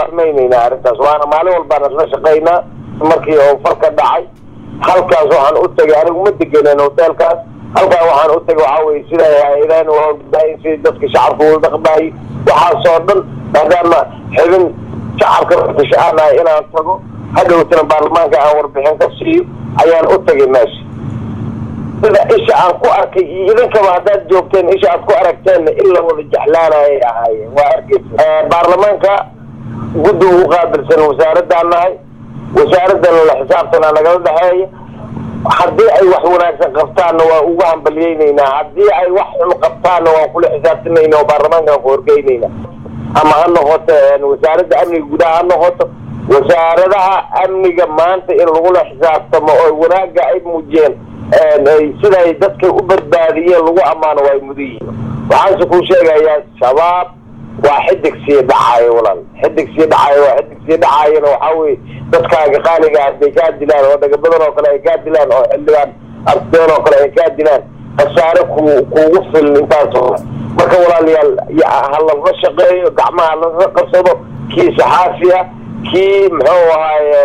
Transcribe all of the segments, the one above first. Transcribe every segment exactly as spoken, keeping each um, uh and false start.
kaalmaynayna arrintaas waana maalin walbaan isla shaqaynaa markii oo farka dhacay halkaas waxaan u tagay anigu ma deganeen hotelkaas halkaa waxaan u tagay waxaa weye sida hay-adahan u hawlgalaayeen sidii dadka shacabka ula dhaqmaayay waxaasoo dhan maadaama xibin shacabka tasha-aanahay inaan tago hadhowtana baarlamaanka aan warbixin ka siiyo ayaan u tagay meesha sida isha aan ku arkay iyo idinkaba haddaad joogteen isha aad ku aragteenna in la wada jeclaanayay ahaayeen waa arkeysa baarlamaanka guddi ugu qaabilsan wasaaradaan nahay wasaaradana la xisaabtanaa nagala dhexeeya haddii ay wax wanaagsan qabtaanna waa ugu hambalyeynaynaa haddii ay wax xun qabtaanna waan kula xisaabtanayna oo baarlamaankaan ku horgeynayna ama ha noqoto wasaaradda amniga gudaha ha noqoto wasaaradaha amniga maanta in lagula xisaabtamo oo wanaagga ay muujiyeen siday dadka u badbaadiyeen lagu ammaano waa ay mudan yihiin waxaanse kuu sheegayaa shabaab waa xidig sii dhacaayo walaal xidig sii dhacaayo waa xidig sii dhacaayona waxaa weye dadkaaga qaaliga hadday kaa dilaan oo dhagabadan oo kale ay kaa dilaan oo xildhibaan arteen oo kale ay kaa dilaan khasaare ku kuugu filan intaasoo marka walaalayaal halala shaqeeyo gacmaha lala qabsado kii saxaafiya kii muxuu ahaaye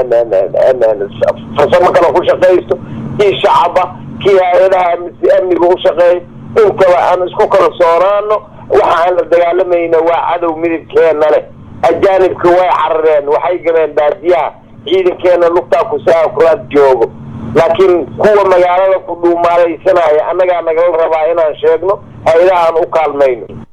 farsamo kale ku shaqaysto kii shacaba kii hay-adaha amniga u shaqeeyo intaba aan isku kala soonaano waxa aan la dagaalamayna waa cadow midabkeena leh ajaanibka way carareen waxay galeen baadiyaha ciidankeena lugtaa kusaa kulaad joogo laakiin kuwa magaalada ku dhuumaalaysanaya annagaa nagala rabaa inaan sheegno hay-adaha aan u kaalmayno